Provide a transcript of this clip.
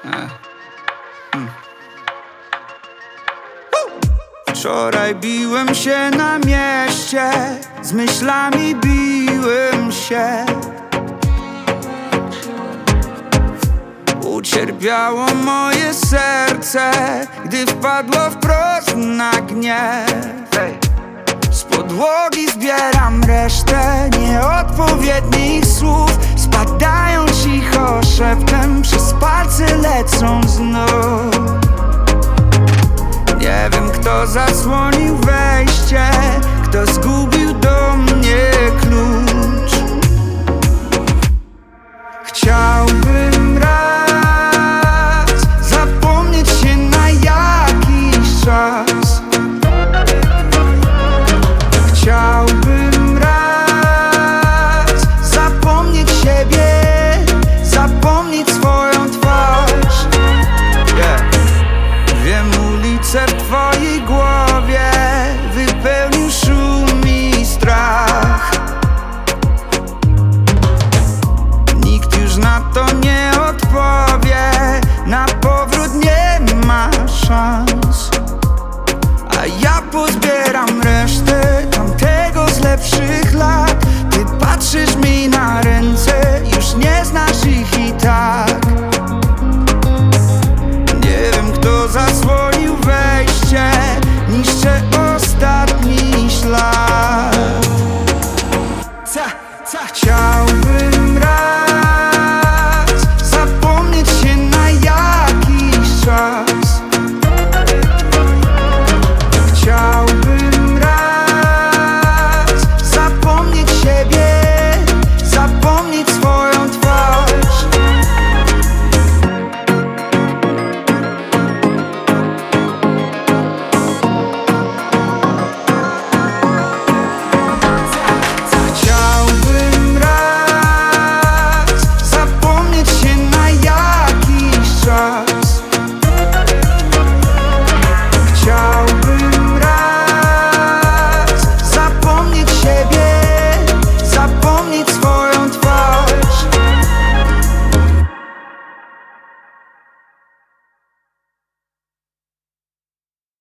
Wczoraj biłem się na mieście, z myślami biłem się. Ucierpiało moje serce, gdy wpadło wprost na gniew. Z podłogi zbieram resztę nieodpowiednich słów, spadają cicho szeptem przez